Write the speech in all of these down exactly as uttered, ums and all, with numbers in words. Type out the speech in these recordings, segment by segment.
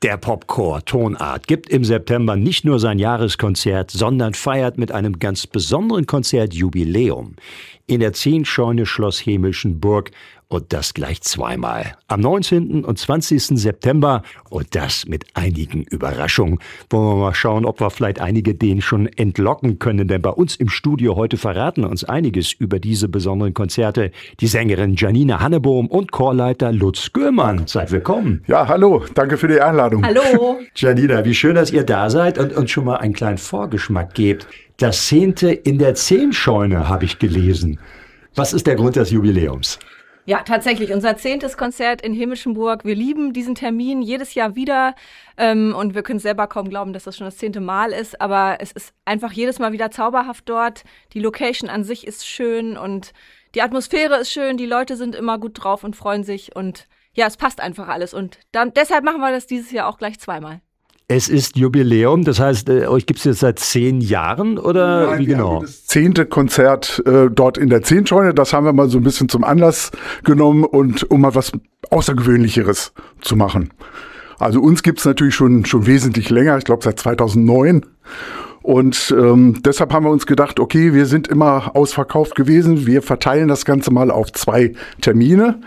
Der Popchor Tonart gibt im September nicht nur sein Jahreskonzert, sondern feiert mit einem ganz besonderen Konzert Jubiläum in der Zehnscheune Schloss Hemelschenburg, und das gleich zweimal. Am neunzehnten und zwanzigsten September, und das mit einigen Überraschungen. Wollen wir mal schauen, ob wir vielleicht einige denen schon entlocken können, denn bei uns im Studio heute verraten uns einiges über diese besonderen Konzerte die Sängerin Janina Hannebohm und Chorleiter Lutz Göhmann. Seid willkommen. Ja, hallo, danke für die Einladung. Hallo. Janina, wie schön, dass ihr da seid und uns schon mal einen kleinen Vorgeschmack gebt. Das Zehnte in der Zehnscheune habe ich gelesen. Was ist der Grund des Jubiläums? Ja, tatsächlich, unser zehntes Konzert in Hemelschenburg. Wir lieben diesen Termin jedes Jahr wieder ähm, und wir können selber kaum glauben, dass das schon das zehnte Mal ist, aber es ist einfach jedes Mal wieder zauberhaft dort. Die Location an sich ist schön und die Atmosphäre ist schön, die Leute sind immer gut drauf und freuen sich und ja, es passt einfach alles und dann, deshalb machen wir das dieses Jahr auch gleich zweimal. Es ist Jubiläum, das heißt, äh, euch gibt es jetzt seit zehn Jahren oder Nein, wie genau? Das zehnte Konzert äh, dort in der Zehnscheune, das haben wir mal so ein bisschen zum Anlass genommen und um mal was Außergewöhnlicheres zu machen. Also uns gibt's natürlich schon schon wesentlich länger, ich glaube seit zweitausendneun. Und ähm, deshalb haben wir uns gedacht, okay, wir sind immer ausverkauft gewesen, wir verteilen das Ganze mal auf zwei Termine.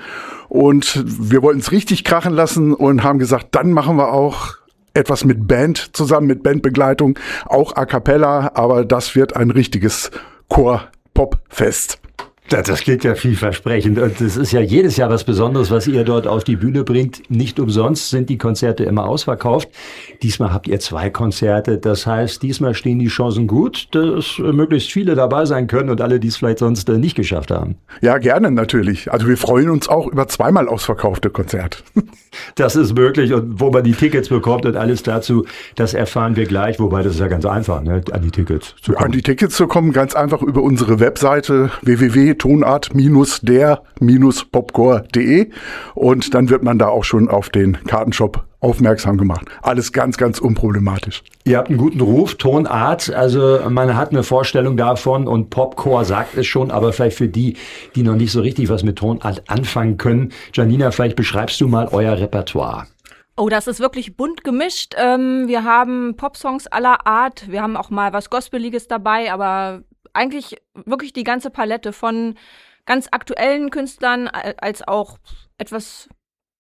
Und wir wollten es richtig krachen lassen und haben gesagt, dann machen wir auch etwas mit Band zusammen, mit Bandbegleitung, auch a cappella, aber das wird ein richtiges Chor-Pop-Fest. Das, das klingt ja vielversprechend und es ist ja jedes Jahr was Besonderes, was ihr dort auf die Bühne bringt. Nicht umsonst sind die Konzerte immer ausverkauft. Diesmal habt ihr zwei Konzerte, das heißt, diesmal stehen die Chancen gut, dass möglichst viele dabei sein können und alle, die es vielleicht sonst nicht geschafft haben. Ja, gerne natürlich. Also wir freuen uns auch über zweimal ausverkaufte Konzerte. Das ist möglich und wo man die Tickets bekommt und alles dazu, das erfahren wir gleich, wobei das ist ja ganz einfach, ne, an die Tickets zu kommen. An die Tickets zu kommen, ganz einfach über unsere Webseite w w w punkt tonart der popchor punkt de und dann wird man da auch schon auf den Kartenshop aufmerksam gemacht. Alles ganz, ganz unproblematisch. Ihr habt einen guten Ruf, Tonart, also man hat eine Vorstellung davon und Popchor sagt es schon, aber vielleicht für die, die noch nicht so richtig was mit Tonart anfangen können. Janina, vielleicht beschreibst du mal euer Repertoire. Oh, das ist wirklich bunt gemischt. Ähm, wir haben Popsongs aller Art, wir haben auch mal was Gospeliges dabei, aber eigentlich wirklich die ganze Palette von ganz aktuellen Künstlern als auch etwas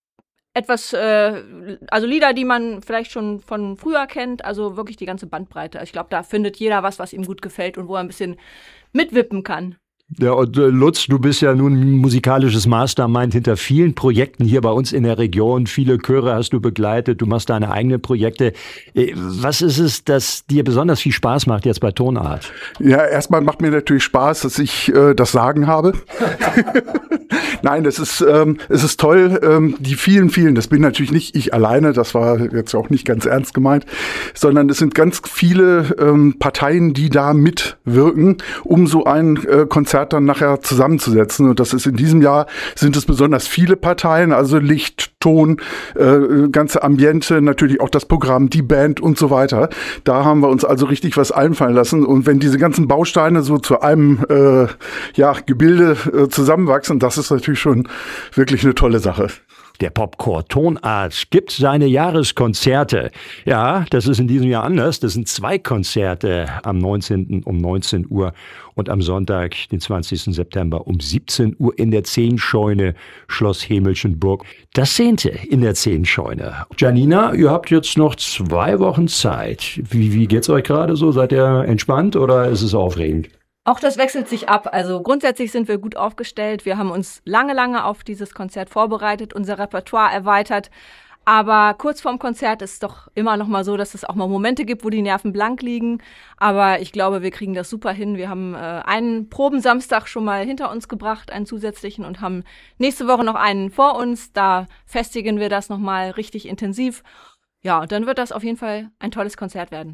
etwas, äh, also Lieder, die man vielleicht schon von früher kennt, also wirklich die ganze Bandbreite. Ich glaube, da findet jeder was, was ihm gut gefällt und wo er ein bisschen mitwippen kann. Ja, und äh, Lutz, du bist ja nun ein musikalisches Mastermind hinter vielen Projekten hier bei uns in der Region. Viele Chöre hast du begleitet, du machst deine eigenen Projekte. Äh, was ist es, das dir besonders viel Spaß macht jetzt bei Tonart? Ja, erstmal macht mir natürlich Spaß, dass ich äh, das Sagen habe. Nein, das ist, ähm, es ist toll, ähm, die vielen, vielen, das bin natürlich nicht ich alleine, das war jetzt auch nicht ganz ernst gemeint, sondern es sind ganz viele ähm, Parteien, die da mitwirken, um so ein äh, Konzert dann nachher zusammenzusetzen. Und das ist in diesem Jahr, sind es besonders viele Parteien, also Licht, Ton, äh, ganze Ambiente, natürlich auch das Programm, die Band und so weiter. Da haben wir uns also richtig was einfallen lassen. Und wenn diese ganzen Bausteine so zu einem äh, ja, Gebilde äh, zusammenwachsen, das ist natürlich schon wirklich eine tolle Sache. Der Popchor Tonart gibt seine Jahreskonzerte. Ja, das ist in diesem Jahr anders. Das sind zwei Konzerte am neunzehnten um neunzehn Uhr und am Sonntag, den zwanzigsten September um siebzehn Uhr in der Zehnscheune Schloss Hemelschenburg. Das Zehnte in der Zehnscheune. Janina, ihr habt jetzt noch zwei Wochen Zeit. Wie, wie geht's euch gerade so? Seid ihr entspannt oder ist es aufregend? Auch das wechselt sich ab. Also grundsätzlich sind wir gut aufgestellt. Wir haben uns lange, lange auf dieses Konzert vorbereitet, unser Repertoire erweitert. Aber kurz vorm Konzert ist es doch immer noch mal so, dass es auch mal Momente gibt, wo die Nerven blank liegen. Aber ich glaube, wir kriegen das super hin. Wir haben äh, einen Probensamstag schon mal hinter uns gebracht, einen zusätzlichen, und haben nächste Woche noch einen vor uns. Da festigen wir das noch mal richtig intensiv. Ja, und dann wird das auf jeden Fall ein tolles Konzert werden.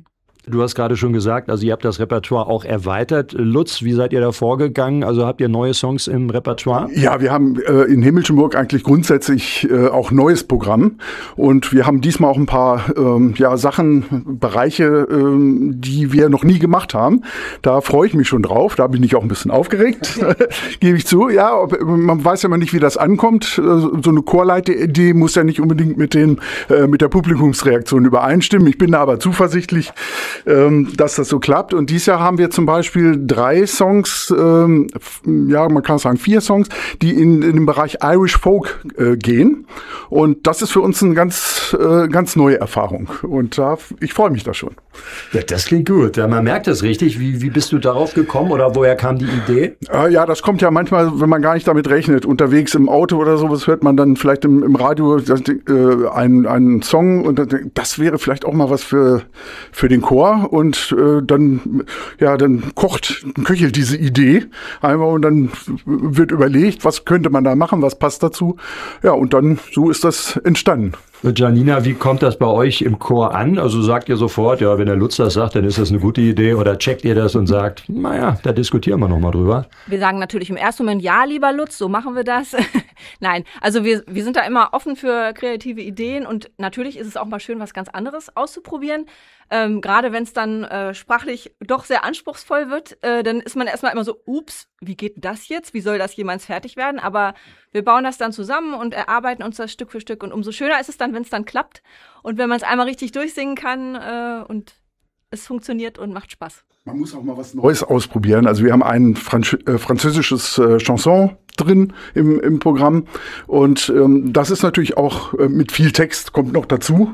Du hast gerade schon gesagt, also ihr habt das Repertoire auch erweitert. Lutz, wie seid ihr da vorgegangen? Also habt ihr neue Songs im Repertoire? Ja, wir haben äh, in Himmelschenburg eigentlich grundsätzlich äh, auch neues Programm. Und wir haben diesmal auch ein paar ähm, ja, Sachen, Bereiche, ähm, die wir noch nie gemacht haben. Da freue ich mich schon drauf. Da bin ich auch ein bisschen aufgeregt, gebe ich zu. Ja, ob, man weiß ja immer nicht, wie das ankommt. So eine Chorleitidee muss ja nicht unbedingt mit, den, äh, mit der Publikumsreaktion übereinstimmen. Ich bin da aber zuversichtlich, Ähm, dass das so klappt. Und dieses Jahr haben wir zum Beispiel drei Songs, ähm, ja, man kann sagen vier Songs, die in, in den Bereich Irish Folk äh, gehen. Und das ist für uns eine ganz, äh, ganz neue Erfahrung. Und da, ich freue mich da schon. Ja, das klingt gut. Ja, man merkt das richtig. Wie, wie bist du darauf gekommen oder woher kam die Idee? Äh, ja, das kommt ja manchmal, wenn man gar nicht damit rechnet. Unterwegs im Auto oder sowas hört man dann vielleicht im, im Radio äh, einen, einen Song und das wäre vielleicht auch mal was für, für den Chor. Und äh, dann, ja, dann kocht, köchelt diese Idee einmal und dann wird überlegt, was könnte man da machen, was passt dazu. Ja, und dann, so ist das entstanden. Janina, wie kommt das bei euch im Chor an? Also sagt ihr sofort, ja, wenn der Lutz das sagt, dann ist das eine gute Idee, oder checkt ihr das und sagt, naja, da diskutieren wir nochmal drüber? Wir sagen natürlich im ersten Moment, ja, lieber Lutz, so machen wir das. Nein, also wir, wir sind da immer offen für kreative Ideen und natürlich ist es auch mal schön, was ganz anderes auszuprobieren. Ähm, gerade wenn es dann äh, sprachlich doch sehr anspruchsvoll wird, äh, dann ist man erstmal immer so, ups, wie geht das jetzt? Wie soll das jemals fertig werden? Aber wir bauen das dann zusammen und erarbeiten uns das Stück für Stück. Und umso schöner ist es dann, wenn es dann klappt und wenn man es einmal richtig durchsingen kann äh, und es funktioniert und macht Spaß. Man muss auch mal was Neues ausprobieren. Also wir haben ein Franz- äh, französisches äh, Chanson drin im, im Programm und ähm, das ist natürlich auch äh, mit viel Text, kommt noch dazu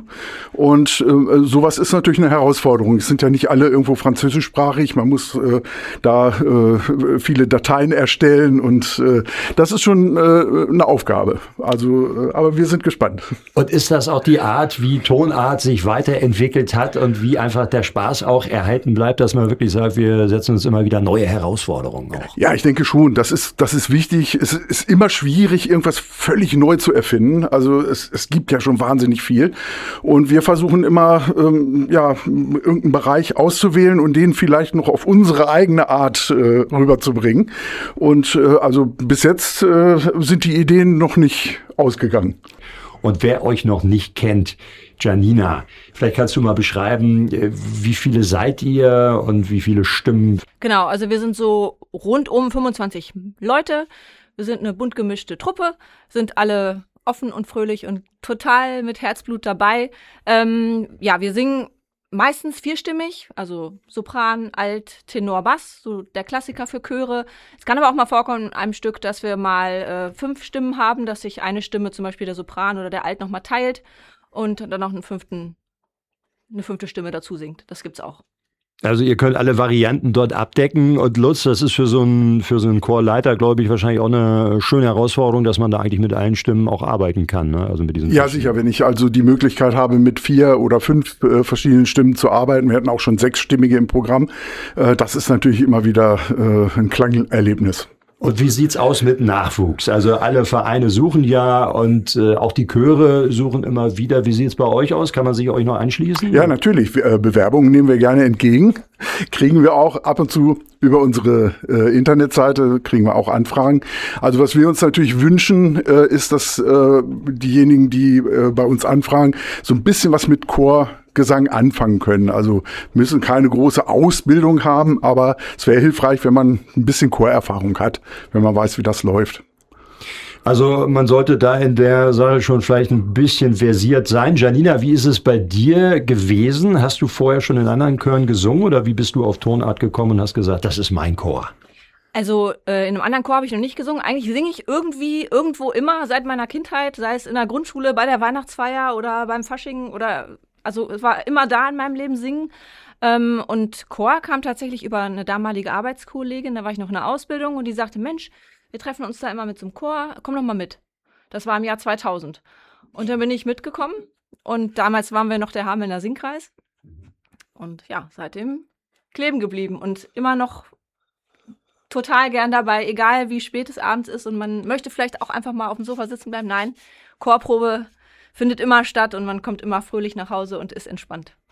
und äh, sowas ist natürlich eine Herausforderung. Es sind ja nicht alle irgendwo französischsprachig, man muss äh, da äh, viele Dateien erstellen und äh, das ist schon äh, eine Aufgabe. Also, äh, aber wir sind gespannt. Und ist das auch die Art, wie Tonart sich weiterentwickelt hat und wie einfach der Spaß auch erhalten bleibt, dass man wirklich sagt, wir setzen uns immer wieder neue Herausforderungen auch? Ja, ich denke schon, das ist, das ist wichtig. Es ist immer schwierig, irgendwas völlig neu zu erfinden. Also es, es gibt ja schon wahnsinnig viel. Und wir versuchen immer, ähm, ja, irgendeinen Bereich auszuwählen und den vielleicht noch auf unsere eigene Art äh, rüberzubringen. Und äh, also bis jetzt äh, sind die Ideen noch nicht ausgegangen. Und wer euch noch nicht kennt, Janina, vielleicht kannst du mal beschreiben, wie viele seid ihr und wie viele Stimmen? Genau, also wir sind so rund um fünfundzwanzig Leute. Wir sind eine bunt gemischte Truppe, sind alle offen und fröhlich und total mit Herzblut dabei. Ähm, ja, wir singen meistens vierstimmig, also Sopran, Alt, Tenor, Bass, so der Klassiker für Chöre. Es kann aber auch mal vorkommen in einem Stück, dass wir mal äh, fünf Stimmen haben, dass sich eine Stimme, zum Beispiel der Sopran oder der Alt, nochmal teilt und dann noch einen fünften, eine fünfte Stimme dazu singt. Das gibt's auch. Also ihr könnt alle Varianten dort abdecken und Lutz, das ist für so einen für so einen Chorleiter, glaube ich, wahrscheinlich auch eine schöne Herausforderung, dass man da eigentlich mit allen Stimmen auch arbeiten kann, ne? Also mit diesen Ja, sicher, wenn ich also die Möglichkeit habe, mit vier oder fünf äh, verschiedenen Stimmen zu arbeiten. Wir hatten auch schon sechsstimmige im Programm. Äh, das ist natürlich immer wieder äh, ein Klangerlebnis. Und wie sieht's aus mit Nachwuchs? Also alle Vereine suchen ja und äh, auch die Chöre suchen immer wieder. Wie sieht's bei euch aus? Kann man sich euch noch anschließen? Ja, natürlich. Äh, Bewerbungen nehmen wir gerne entgegen. Kriegen wir auch ab und zu über unsere äh, Internetseite, kriegen wir auch Anfragen. Also was wir uns natürlich wünschen, äh, ist, dass äh, diejenigen, die äh, bei uns anfragen, so ein bisschen was mit Chorgesang anfangen können. Also müssen keine große Ausbildung haben, aber es wäre hilfreich, wenn man ein bisschen Chorerfahrung hat, wenn man weiß, wie das läuft. Also man sollte da in der Sache schon vielleicht ein bisschen versiert sein. Janina, wie ist es bei dir gewesen? Hast du vorher schon in anderen Chören gesungen oder wie bist du auf Tonart gekommen und hast gesagt, das ist mein Chor? Also äh, in einem anderen Chor habe ich noch nicht gesungen. Eigentlich singe ich irgendwie irgendwo immer seit meiner Kindheit, sei es in der Grundschule, bei der Weihnachtsfeier oder beim Fasching oder also es war immer da in meinem Leben singen. Ähm, und Chor kam tatsächlich über eine damalige Arbeitskollegin, da war ich noch in der Ausbildung und die sagte, Mensch, wir treffen uns da immer mit so einem Chor, komm doch mal mit. Das war im Jahr zweitausend. Und dann bin ich mitgekommen und damals waren wir noch der Hamelner Singkreis. Und ja, seitdem kleben geblieben und immer noch total gern dabei, egal wie spät es abends ist und man möchte vielleicht auch einfach mal auf dem Sofa sitzen bleiben. Nein, Chorprobe findet immer statt und man kommt immer fröhlich nach Hause und ist entspannt.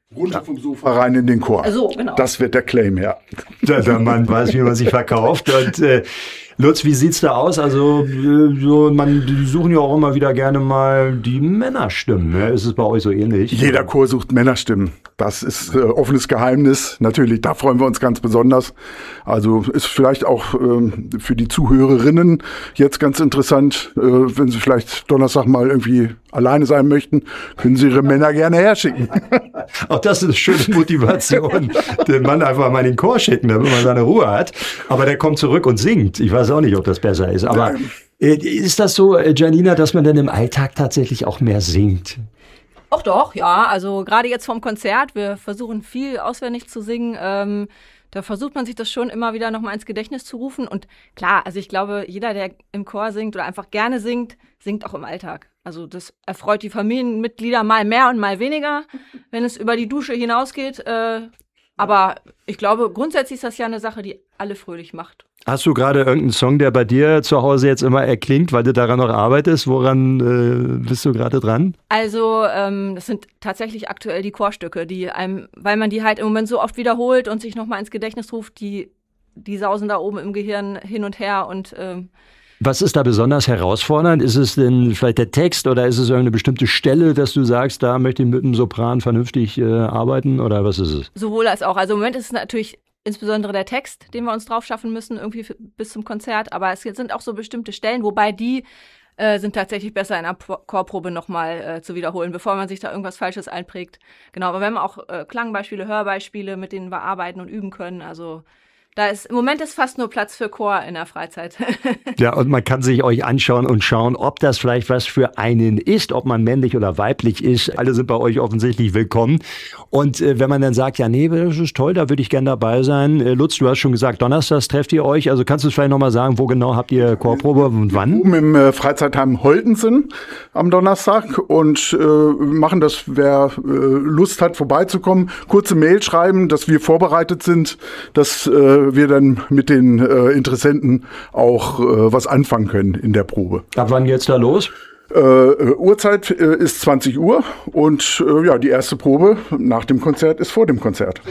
Runter vom Sofa rein in den Chor. Also, genau. Das wird der Claim, ja. Der, der Mann weiß, wie man sich verkauft. Und äh, Lutz, wie sieht's da aus? Also, äh, so, man, die suchen ja auch immer wieder gerne mal die Männerstimmen. Ne? Ist es bei euch so ähnlich? Jeder Chor sucht Männerstimmen. Das ist äh, offenes Geheimnis. Natürlich, da freuen wir uns ganz besonders. Also ist vielleicht auch ähm, für die Zuhörerinnen jetzt ganz interessant, äh, wenn sie vielleicht Donnerstag mal irgendwie alleine sein möchten, können sie ihre Männer gerne herschicken. Auch das ist eine schöne Motivation. Den Mann einfach mal in den Chor schicken, damit man seine Ruhe hat. Aber der kommt zurück und singt. Ich weiß auch nicht, ob das besser ist. Aber äh, ist das so, äh, Janina, dass man dann im Alltag tatsächlich auch mehr singt? Auch doch, ja. Also gerade jetzt vom Konzert, wir versuchen viel auswendig zu singen. Ähm, da versucht man sich das schon immer wieder nochmal ins Gedächtnis zu rufen. Und klar, also ich glaube, jeder, der im Chor singt oder einfach gerne singt, singt auch im Alltag. Also das erfreut die Familienmitglieder mal mehr und mal weniger, wenn es über die Dusche hinausgeht. Äh, aber ich glaube, grundsätzlich ist das ja eine Sache, die alle fröhlich macht. Hast du gerade irgendeinen Song, der bei dir zu Hause jetzt immer erklingt, weil du daran noch arbeitest? Woran äh, bist du gerade dran? Also ähm, das sind tatsächlich aktuell die Chorstücke, die einem, weil man die halt im Moment so oft wiederholt und sich nochmal ins Gedächtnis ruft, die, die sausen da oben im Gehirn hin und her und ähm, Was ist da besonders herausfordernd? Ist es denn vielleicht der Text oder ist es irgendeine bestimmte Stelle, dass du sagst, da möchte ich mit dem Sopran vernünftig äh, arbeiten oder was ist es? Sowohl als auch. Also im Moment ist es natürlich insbesondere der Text, den wir uns drauf schaffen müssen, irgendwie für, bis zum Konzert. Aber es sind auch so bestimmte Stellen, wobei die äh, sind tatsächlich besser in einer Chorprobe nochmal äh, zu wiederholen, bevor man sich da irgendwas Falsches einprägt. Genau, aber wir haben auch äh, Klangbeispiele, Hörbeispiele, mit denen wir arbeiten und üben können. Also da ist im Moment ist fast nur Platz für Chor in der Freizeit. Ja, und man kann sich euch anschauen und schauen, ob das vielleicht was für einen ist, ob man männlich oder weiblich ist. Alle sind bei euch offensichtlich willkommen. Und äh, wenn man dann sagt, ja, nee, das ist toll, da würde ich gerne dabei sein. Äh, Lutz, du hast schon gesagt, donnerstags trefft ihr euch. Also kannst du vielleicht nochmal sagen, wo genau habt ihr Chorprobe und wann? Oben im äh, Freizeitheim Holtensen am Donnerstag und äh, machen das, wer äh, Lust hat, vorbeizukommen. Kurze Mail schreiben, dass wir vorbereitet sind, dass äh, wir dann mit den äh, Interessenten auch äh, was anfangen können in der Probe. Ab wann geht's da los? Äh, Uhrzeit äh, ist zwanzig Uhr und äh, ja, die erste Probe nach dem Konzert ist vor dem Konzert.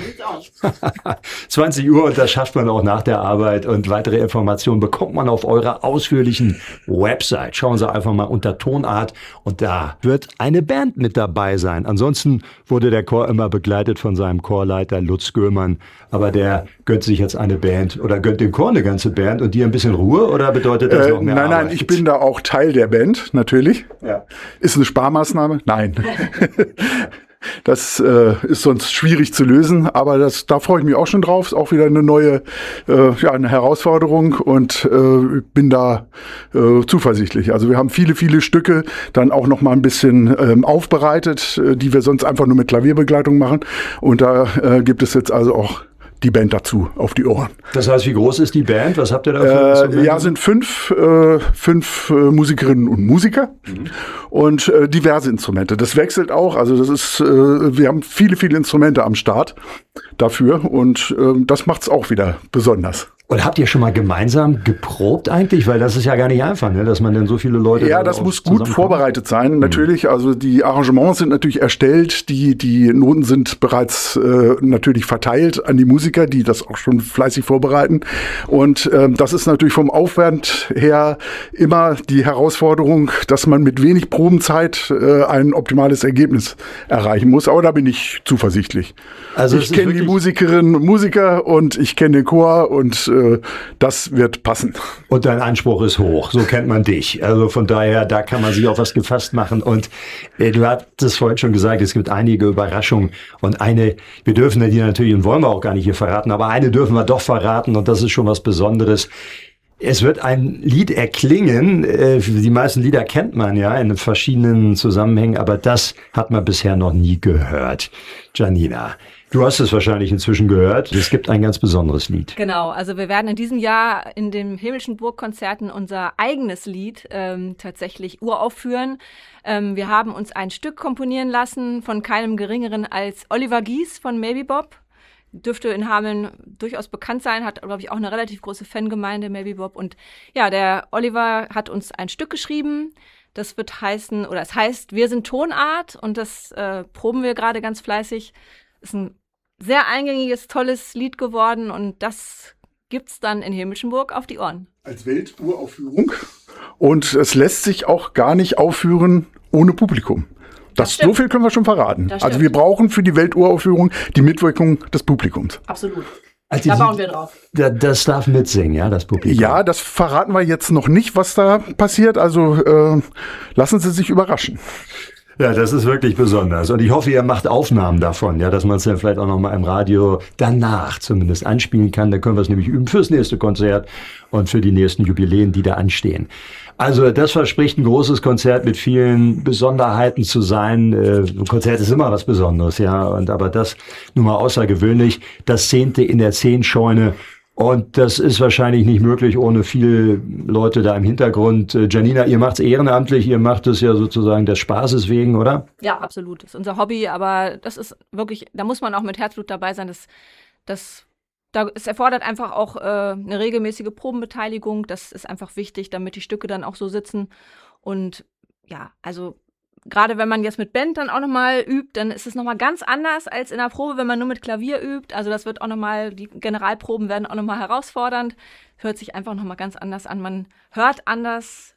zwanzig Uhr und das schafft man auch nach der Arbeit und weitere Informationen bekommt man auf eurer ausführlichen Website. Schauen Sie einfach mal unter Tonart und da wird eine Band mit dabei sein. Ansonsten wurde der Chor immer begleitet von seinem Chorleiter Lutz Göhmann, aber der gönnt sich jetzt eine Band oder gönnt dem Chor eine ganze Band und dir ein bisschen Ruhe oder bedeutet das äh, noch mehr Nein, Arbeit? nein, ich bin da auch Teil der Band, natürlich. Ja. Ist eine Sparmaßnahme? Nein. Das äh, ist sonst schwierig zu lösen, aber das, da freue ich mich auch schon drauf. Ist auch wieder eine neue äh, ja, eine Herausforderung und äh, bin da äh, zuversichtlich. Also wir haben viele, viele Stücke dann auch noch mal ein bisschen ähm, aufbereitet, äh, die wir sonst einfach nur mit Klavierbegleitung machen. Und da äh, gibt es jetzt also auch die Band dazu auf die Ohren. Das heißt, wie groß ist die Band? Was habt ihr da für äh, Ja, sind fünf, äh, fünf äh, Musikerinnen und Musiker mhm. und äh, diverse Instrumente. Das wechselt auch. Also das ist, äh, wir haben viele, viele Instrumente am Start dafür und äh, das macht es auch wieder besonders. Und habt ihr schon mal gemeinsam geprobt eigentlich? Weil das ist ja gar nicht einfach, ne? Dass man dann so viele Leute... Ja, das muss gut vorbereitet sein. Mhm. Natürlich, also die Arrangements sind natürlich erstellt, die die Noten sind bereits äh, natürlich verteilt an die Musiker, die das auch schon fleißig vorbereiten. Und ähm, das ist natürlich vom Aufwand her immer die Herausforderung, dass man mit wenig Probenzeit äh, ein optimales Ergebnis erreichen muss. Aber da bin ich zuversichtlich. Also ich kenne die Musikerinnen und Musiker und ich kenne den Chor und äh, das wird passen. Und dein Anspruch ist hoch, so kennt man dich. Also von daher, da kann man sich auf was gefasst machen. Und äh, du hattest vorhin schon gesagt, es gibt einige Überraschungen. Und eine, wir dürfen die natürlich und wollen wir auch gar nicht hier verraten, aber eine dürfen wir doch verraten und das ist schon was Besonderes. Es wird ein Lied erklingen, äh, die meisten Lieder kennt man ja in verschiedenen Zusammenhängen, aber das hat man bisher noch nie gehört. Janina, du hast es wahrscheinlich inzwischen gehört. Es gibt ein ganz besonderes Lied. Genau, also wir werden in diesem Jahr in den Himmlischen Burgkonzerten unser eigenes Lied ähm, tatsächlich uraufführen. Ähm, wir haben uns ein Stück komponieren lassen von keinem Geringeren als Oliver Gies von Maybe Bob. Dürfte in Hameln durchaus bekannt sein, hat, glaube ich, auch eine relativ große Fangemeinde, Maybe Bob. Und ja, der Oliver hat uns ein Stück geschrieben. Das wird heißen, oder es heißt, wir sind Tonart und das äh, proben wir gerade ganz fleißig. Ist ein sehr eingängiges, tolles Lied geworden und das gibt's dann in Himmlischenburg auf die Ohren. Als Welturaufführung. Und es lässt sich auch gar nicht aufführen ohne Publikum. Das, das so viel können wir schon verraten. Also wir brauchen für die Welturaufführung die Mitwirkung des Publikums. Absolut. Also da bauen wir drauf. Das darf mitsingen, ja, das Publikum. Ja, das verraten wir jetzt noch nicht, was da passiert. Also äh, lassen Sie sich überraschen. Ja, das ist wirklich besonders. Und ich hoffe, ihr macht Aufnahmen davon, ja, dass man es dann vielleicht auch noch mal im Radio danach zumindest anspielen kann. Dann können wir es nämlich üben fürs nächste Konzert und für die nächsten Jubiläen, die da anstehen. Also das verspricht ein großes Konzert mit vielen Besonderheiten zu sein. Äh, ein Konzert ist immer was Besonderes, ja. Und aber das nun mal außergewöhnlich. Das zehnte in der Zehnscheune. Und das ist wahrscheinlich nicht möglich ohne viele Leute da im Hintergrund. Äh, Janina, ihr macht's ehrenamtlich, ihr macht es ja sozusagen des Spaßes wegen, oder? Ja, absolut. Das ist unser Hobby, aber das ist wirklich, da muss man auch mit Herzblut dabei sein. Das, das, da, es erfordert einfach auch äh, eine regelmäßige Probenbeteiligung. Das ist einfach wichtig, damit die Stücke dann auch so sitzen. Und ja, also gerade wenn man jetzt mit Band dann auch nochmal übt, dann ist es nochmal ganz anders als in der Probe, wenn man nur mit Klavier übt. Also das wird auch nochmal, die Generalproben werden auch nochmal herausfordernd. Hört sich einfach nochmal ganz anders an. Man hört anders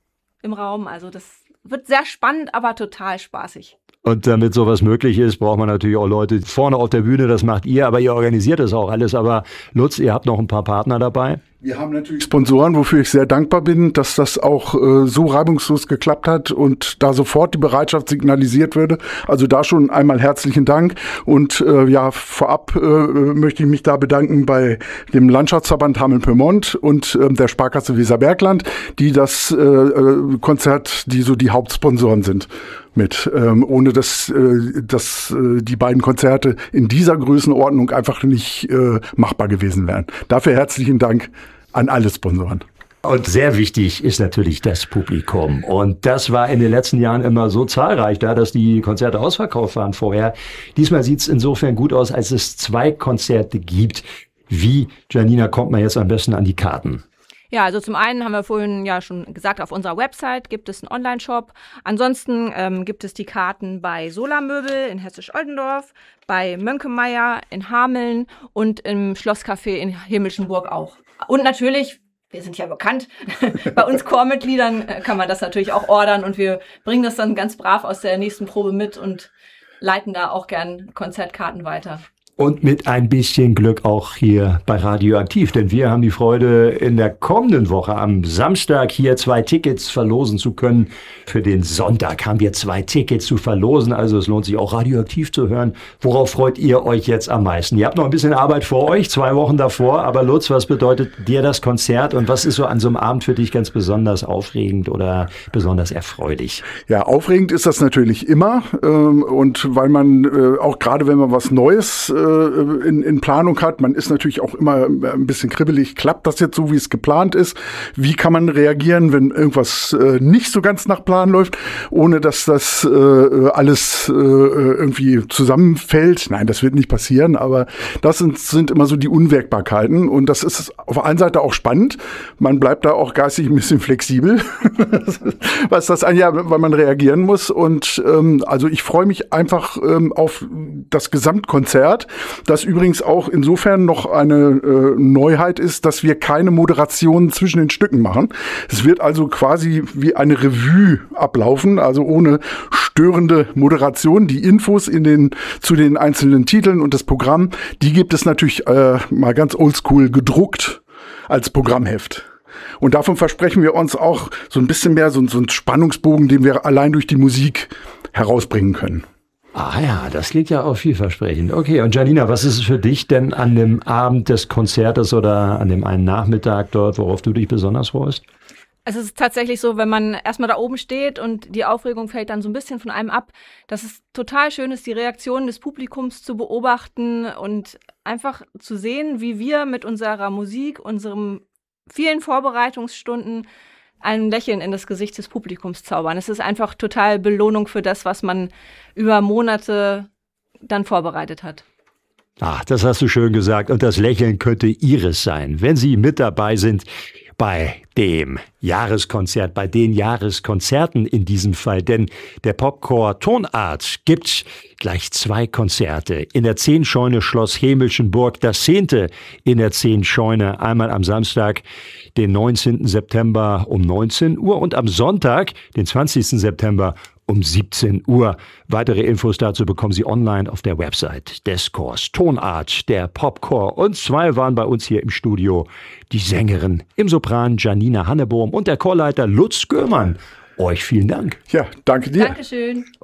im Raum. Also das wird sehr spannend, aber total spaßig. Und damit sowas möglich ist, braucht man natürlich auch Leute vorne auf der Bühne. Das macht ihr, aber ihr organisiert das auch alles. Aber Lutz, ihr habt noch ein paar Partner dabei. Wir haben natürlich Sponsoren, wofür ich sehr dankbar bin, dass das auch äh, so reibungslos geklappt hat und da sofort die Bereitschaft signalisiert würde. Also da schon einmal herzlichen Dank. Und äh, ja, vorab äh, möchte ich mich da bedanken bei dem Landschaftsverband Hameln-Pyrmont und äh, der Sparkasse Weserbergland, die das äh, Konzert, die so die Hauptsponsoren sind. Mit, ähm, ohne dass, äh, dass äh, die beiden Konzerte in dieser Größenordnung einfach nicht äh, machbar gewesen wären. Dafür herzlichen Dank an alle Sponsoren. Und sehr wichtig ist natürlich das Publikum. Und das war in den letzten Jahren immer so zahlreich da, dass die Konzerte ausverkauft waren vorher. Diesmal sieht es insofern gut aus, als es zwei Konzerte gibt. Wie, Janina, kommt man jetzt am besten an die Karten? Ja, also zum einen haben wir vorhin ja schon gesagt, auf unserer Website gibt es einen Online-Shop. Ansonsten ähm, gibt es die Karten bei Solarmöbel in Hessisch-Oldendorf, bei Mönkemeyer in Hameln und im Schlosscafé in Himmlischenburg auch. Und natürlich, wir sind ja bekannt, bei uns Chormitgliedern kann man das natürlich auch ordern und wir bringen das dann ganz brav aus der nächsten Probe mit und leiten da auch gern Konzertkarten weiter. Und mit ein bisschen Glück auch hier bei Radioaktiv, denn wir haben die Freude, in der kommenden Woche am Samstag hier zwei Tickets verlosen zu können. Für den Sonntag haben wir zwei Tickets zu verlosen, also es lohnt sich auch Radioaktiv zu hören. Worauf freut ihr euch jetzt am meisten? Ihr habt noch ein bisschen Arbeit vor euch, zwei Wochen davor, aber Lutz, was bedeutet dir das Konzert und was ist so an so einem Abend für dich ganz besonders aufregend oder besonders erfreulich? Ja, aufregend ist das natürlich immer und weil man auch gerade, wenn man was Neues In, in Planung hat. Man ist natürlich auch immer ein bisschen kribbelig. Klappt das jetzt so, wie es geplant ist? Wie kann man reagieren, wenn irgendwas äh, nicht so ganz nach Plan läuft, ohne dass das äh, alles äh, irgendwie zusammenfällt? Nein, das wird nicht passieren, aber das sind, sind immer so die Unwägbarkeiten und das ist auf der einen Seite auch spannend. Man bleibt da auch geistig ein bisschen flexibel, was das an, ja, weil man reagieren muss und ähm, also ich freue mich einfach ähm, auf das Gesamtkonzert, das übrigens auch insofern noch eine äh, Neuheit ist, dass wir keine Moderationen zwischen den Stücken machen. Es wird also quasi wie eine Revue ablaufen, also ohne störende Moderation. Die Infos in den zu den einzelnen Titeln und das Programm, die gibt es natürlich äh, mal ganz oldschool gedruckt als Programmheft. Und davon versprechen wir uns auch so ein bisschen mehr so, so einen Spannungsbogen, den wir allein durch die Musik herausbringen können. Ah ja, das klingt ja auch vielversprechend. Okay, und Janina, was ist es für dich denn an dem Abend des Konzertes oder an dem einen Nachmittag dort, worauf du dich besonders freust? Es ist tatsächlich so, wenn man erstmal da oben steht und die Aufregung fällt dann so ein bisschen von einem ab, dass es total schön ist, die Reaktionen des Publikums zu beobachten und einfach zu sehen, wie wir mit unserer Musik, unserem vielen Vorbereitungsstunden ein Lächeln in das Gesicht des Publikums zaubern. Es ist einfach total Belohnung für das, was man über Monate dann vorbereitet hat. Ach, das hast du schön gesagt. Und das Lächeln könnte ihres sein, wenn Sie mit dabei sind bei dem Jahreskonzert, bei den Jahreskonzerten in diesem Fall. Denn der Popchor Tonart gibt gleich zwei Konzerte. In der Zehnscheune Schloss Hemelschenburg, das zehnte in der Zehnscheune. Einmal am Samstag, den neunzehnten September um neunzehn Uhr und am Sonntag, den zwanzigsten September um siebzehn Uhr. Weitere Infos dazu bekommen Sie online auf der Website des Chors Tonart, der Popchor. Und zwei waren bei uns hier im Studio. Die Sängerin im Sopran Janina Hannebohm und der Chorleiter Lutz Göhrmann. Euch vielen Dank. Ja, danke dir. Dankeschön.